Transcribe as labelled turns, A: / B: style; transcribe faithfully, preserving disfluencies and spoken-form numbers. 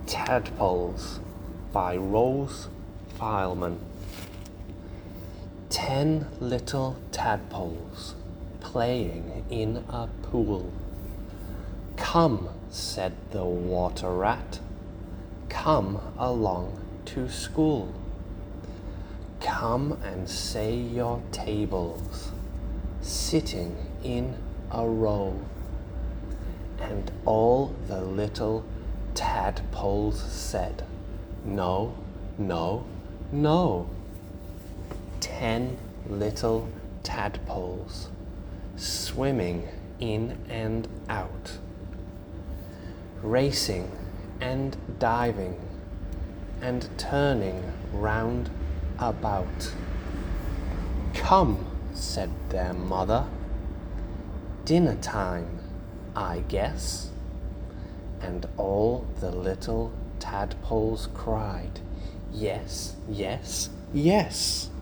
A: Tadpoles by Rose Fileman. Ten little tadpoles playing in a pool. "Come," said the water rat, "come along to school. Come and say your tables, sitting in a row." And all the little tadpoles said, "No, no, no." Ten little tadpoles swimming in and out, racing and diving and turning round about. "Come," said their mother, "dinner time, I guess." And all the little tadpoles cried, "Yes, yes, yes."